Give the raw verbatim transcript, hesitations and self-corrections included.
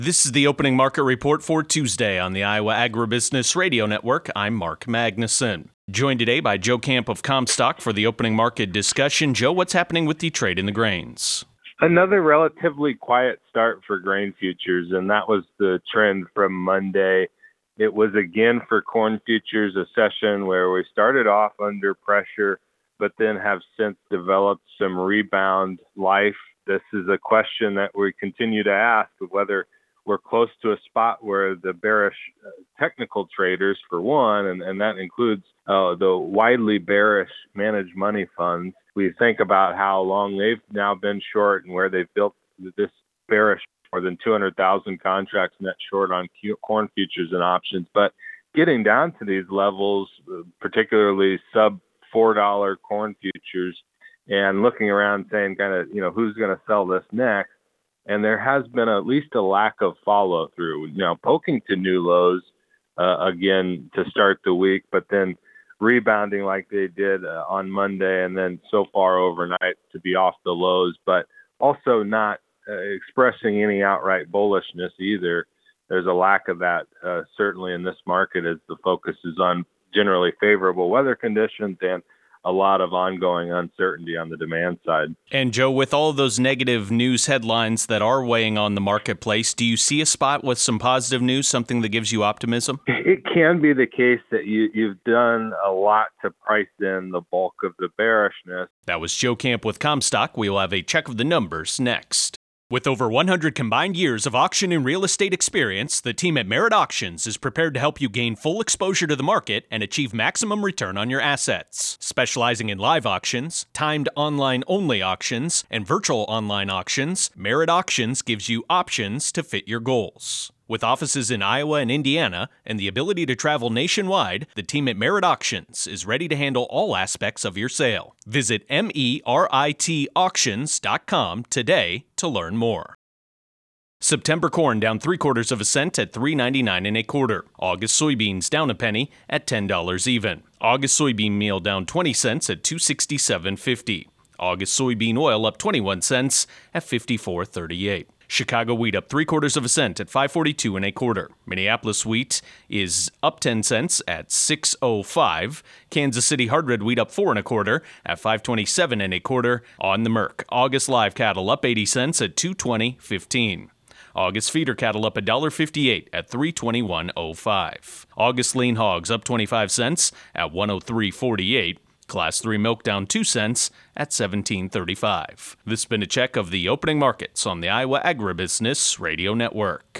This is the opening market report for Tuesday on the Iowa Agribusiness Radio Network. I'm Mark Magnuson. Joined today by Joe Camp of Comstock for the opening market discussion. Joe, what's happening with the trade in the grains? Another relatively quiet start for grain futures, and that was the trend from Monday. It was again for corn futures a session where we started off under pressure, but then have since developed some rebound life. This is a question that we continue to ask of whether we're close to a spot where the bearish uh, technical traders, for one, and, and that includes uh, the widely bearish managed money funds. We think about how long they've now been short and where they've built this bearish more than two hundred thousand contracts net short on corn futures and options. But getting down to these levels, particularly sub four dollar corn futures, and looking around saying kind of, you know, who's going to sell this next? And there has been at least a lack of follow through. You know, poking to new lows uh, again to start the week, but then rebounding like they did uh, on Monday, and then so far overnight to be off the lows, but also not uh, expressing any outright bullishness either. There's a lack of that uh, certainly in this market as the focus is on generally favorable weather conditions and a lot of ongoing uncertainty on the demand side. And Joe, with all of those negative news headlines that are weighing on the marketplace, do you see a spot with some positive news, something that gives you optimism? It can be the case that you, you've done a lot to price in the bulk of the bearishness. That was Joe Camp with Comstock. We will have a check of the numbers next. With over one hundred combined years of auction and real estate experience, the team at Merit Auctions is prepared to help you gain full exposure to the market and achieve maximum return on your assets. Specializing in live auctions, timed online-only auctions, and virtual online auctions, Merit Auctions gives you options to fit your goals. With offices in Iowa and Indiana and the ability to travel nationwide, the team at Merit Auctions is ready to handle all aspects of your sale. Visit merit auctions dot com today to learn more. September corn down three quarters of a cent at three ninety-nine and a quarter. August soybeans down a penny at ten dollars even. August soybean meal down twenty cents at two sixty-seven fifty. August soybean oil up twenty-one cents at fifty-four thirty-eight. Chicago wheat up three quarters of a cent at five forty-two and a quarter. Minneapolis wheat is up ten cents at six oh five. Kansas City hard red wheat up four and a quarter at five twenty-seven and a quarter on the Merc. August live cattle up eighty cents at two twenty fifteen. August feeder cattle up one dollar fifty-eight at three twenty-one oh five. August lean hogs up twenty-five cents at one oh three forty-eight. Class three milk down two cents at seventeen thirty-five. This has been a check of the opening markets on the Iowa Agribusiness Radio Network.